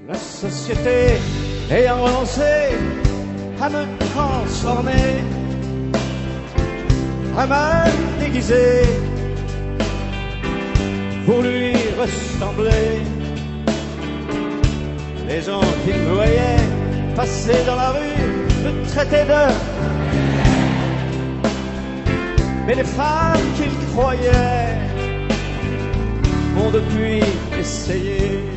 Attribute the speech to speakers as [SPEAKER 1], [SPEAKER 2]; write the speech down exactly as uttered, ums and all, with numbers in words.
[SPEAKER 1] La société ayant renoncé à me transformer, à me déguiser pour lui ressembler. Les gens qui me voyaient passer dans la rue me traitaient de... Mais les femmes qu'ils croyaient ont depuis essayé